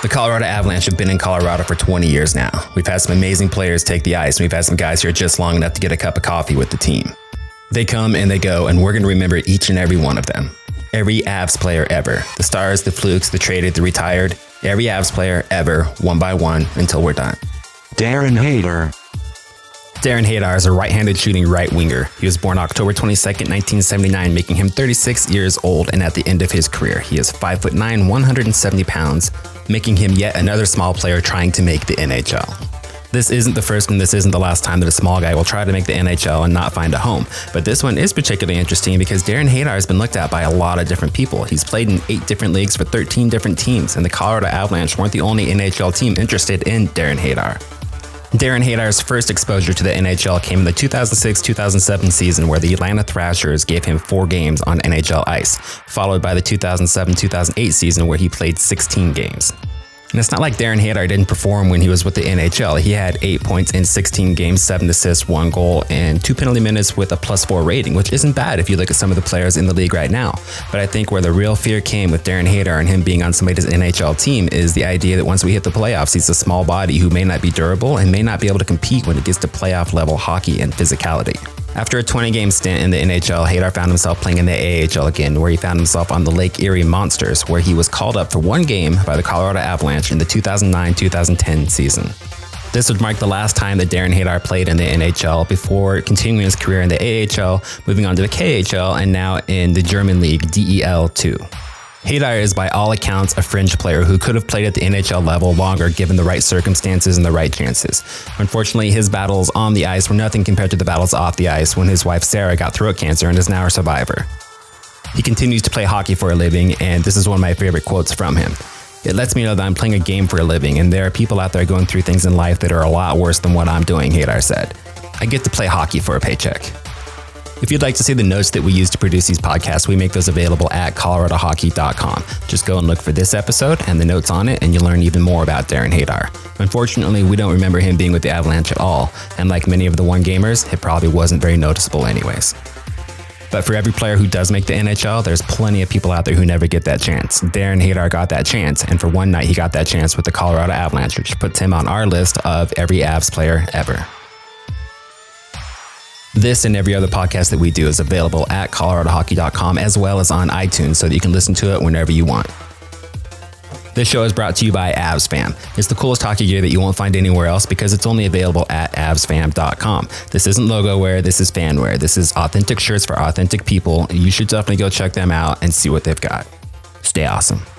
The Colorado Avalanche have been in Colorado for 20 years now. We've had some amazing players take the ice, and we've had some guys here just long enough to get a cup of coffee with the team. They come and they go, and we're going to remember each and every one of them. Every Avs player ever. The Stars, the Flukes, the traded, the retired. Every Avs player ever, one by one, until we're done. Darren Haydar. Darren Haydar is a right-handed shooting right winger. He was born October 22nd, 1979, making him 36 years old, and at the end of his career, he is 5'9", 170 pounds, making him yet another small player trying to make the NHL. This isn't the first and this isn't the last time that a small guy will try to make the NHL and not find a home, but this one is particularly interesting because Darren Haydar has been looked at by a lot of different people. He's played in 8 different leagues for 13 different teams, and the Colorado Avalanche weren't the only NHL team interested in Darren Haydar. Darren Haydar's first exposure to the NHL came in the 2006-2007 season, where the Atlanta Thrashers gave him 4 games on NHL ice, followed by the 2007-2008 season where he played 16 games. And it's not like Darren Haydar didn't perform when he was with the NHL. He had 8 points in 16 games, 7 assists, 1 goal, and 2 penalty minutes with a +4 rating, which isn't bad if you look at some of the players in the league right now. But I think where the real fear came with Darren Haydar and him being on somebody's NHL team is the idea that once we hit the playoffs, he's a small body who may not be durable and may not be able to compete when it gets to playoff level hockey and physicality. After a 20-game stint in the NHL, Haydar found himself playing in the AHL again, where he found himself on the Lake Erie Monsters, where he was called up for 1 game by the Colorado Avalanche in the 2009-2010 season. This would mark the last time that Darren Haydar played in the NHL before continuing his career in the AHL, moving on to the KHL, and now in the German league DEL2. Haydar is by all accounts a fringe player who could have played at the NHL level longer given the right circumstances and the right chances. Unfortunately, his battles on the ice were nothing compared to the battles off the ice when his wife Sarah got throat cancer and is now a survivor. He continues to play hockey for a living, and this is one of my favorite quotes from him. "It lets me know that I'm playing a game for a living, and there are people out there going through things in life that are a lot worse than what I'm doing," Haydar said. "I get to play hockey for a paycheck." If you'd like to see the notes that we use to produce these podcasts, we make those available at coloradohockey.com. Just go and look for this episode and the notes on it, and you'll learn even more about Darren Haydar. Unfortunately, we don't remember him being with the Avalanche at all, and like many of the one-gamers, it probably wasn't very noticeable anyways. But for every player who does make the NHL, there's plenty of people out there who never get that chance. Darren Haydar got that chance, and for one night he got that chance with the Colorado Avalanche, which puts him on our list of every Avs player ever. This and every other podcast that we do is available at coloradohockey.com as well as on iTunes so that you can listen to it whenever you want. This show is brought to you by AvsFam. It's the coolest hockey gear that you won't find anywhere else because it's only available at avsfam.com. This isn't logo wear, this is fan wear. This is authentic shirts for authentic people. You should definitely go check them out and see what they've got. Stay awesome.